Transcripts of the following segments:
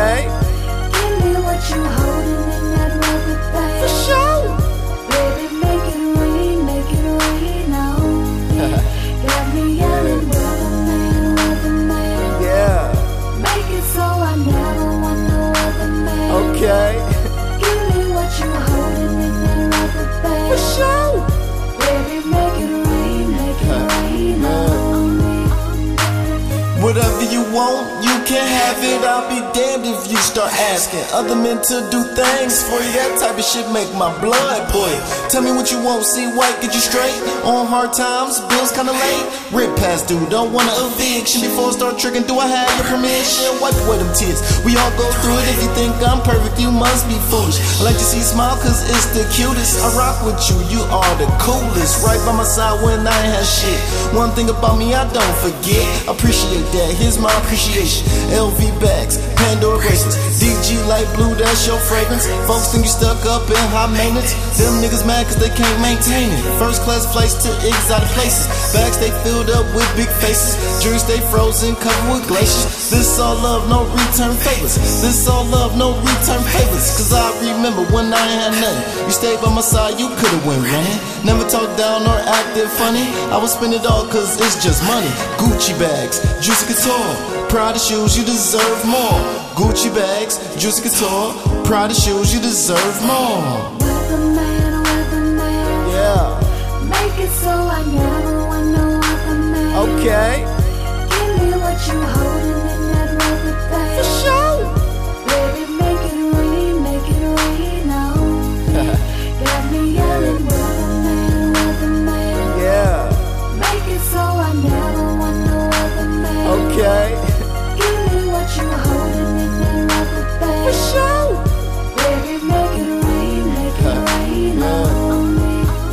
Okay. Give me what you holding in that rubber band. For sure. Baby, make it rain on me. Got me yelling, weatherman. Yeah. Make it so I never want no other man. Okay. Give me what you holding in that rubber band. For sure. Baby, make it rain on me. Whatever you want, you can have it. I'll be damned if you start asking other men to do things for you. That type of shit make my blood boil. Tell me what you want, see white, get you straight. On hard times, bills kinda late. Rip past due, don't want an eviction. Before I start tricking, do I have your permission? Wipe away them tears, we all go through it. If you think I'm perfect, you must be foolish. I like to see you smile cause it's the cutest. I rock with you, you are the coolest. Right by my side when I ain't have shit. One thing about me I don't forget, appreciate that, here's my appreciation. LV bags, Pandora bracelets, DG light blue, that's your fragrance. Folks think you stuck up in high maintenance. Them niggas mad cause they can't maintain it. First class flights to exotic places. Bags they filled up with big faces. Jewelry stay frozen, covered with glaciers. This all love, no return favors. This all love, no return favors. Cause I remember when I ain't had nothing. You stayed by my side, you could've went running. Never talked down or acted funny. I would spend it all cause it's just money. Gucci bags, Juicy Couture, Prada shoes, you deserve more. Gucci bags, Juicy Couture, Prada shoes, you deserve more. Weatherman. Yeah. Make it so I never want no other man. Okay. Give me what you holding in that rubber band. For sure. Baby, make it rain on me. Got me yelling, weatherman. Yeah. Make it so I never want no other man. Okay. Give me what you holding in that rubber band. For sure. Baby, make it rain on me.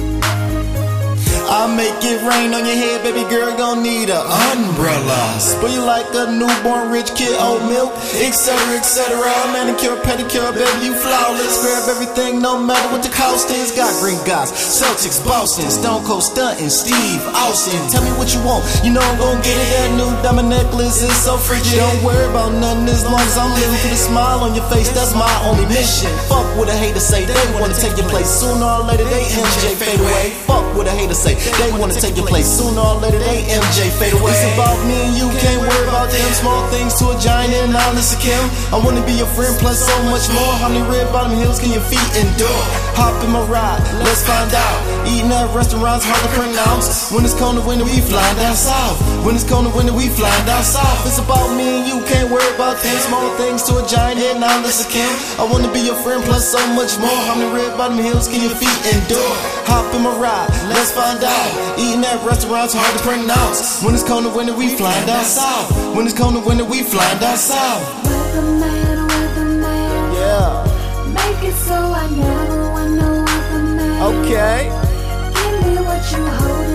I'll make it rain on your head, baby girl, gon' need an umbrella. Spoil you like a newborn rich kid, oat milk, etc., etc. Manicure, pedicure, baby, you flawless. Grab everything, no matter what the cost is. Got green guys, Celtics, Boston, Stone Cold Stuntin', Steve Austin. Tell me what you want, you know I'm gon' get it. That new diamond necklace is so frigid. Don't worry about nothing as long as I'm living. Put a smile on your face, that's my only mission. Fuck what a hater say, they wanna take your place. Sooner or later, they MJ fade away. Fuck what a hater say, they wanna take your place. Sooner or later, they MJ fade away. It's about me and you, can't worry about them. Small things to a giant and honest to Kim. I wanna be your friend, plus so much more. How many red bottom hills can your feet endure? Hop in my ride, let's find out. Eating at restaurants, hard to pronounce. When it's cold in the winter, we flying down south. When it's cold in the winter, we flying down south. It's about me and you, can't worry about them. Small things to a giant and honest to Kim. I wanna be your friend, plus so much more. How many red bottom hills can your feet endure? Hop in my ride, let's find out. Eating at restaurants, hard to pronounce. When it's cold in the winter, we flying down south. When it's cold in the winter, we flying down south. Weatherman. Yeah. Make it so I never want no other man. Okay. Give me what you hold